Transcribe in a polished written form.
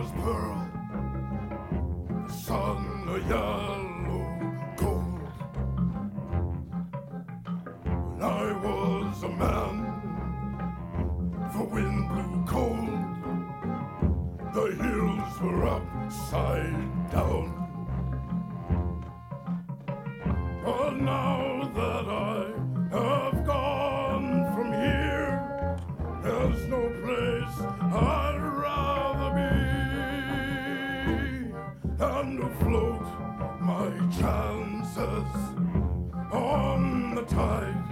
was pearl, the sun a yellow gold. When I was a man, the wind blew cold, the hills were upside down. But now that I have gone from here, there's no place I'd rather be, and to float my chances on the tide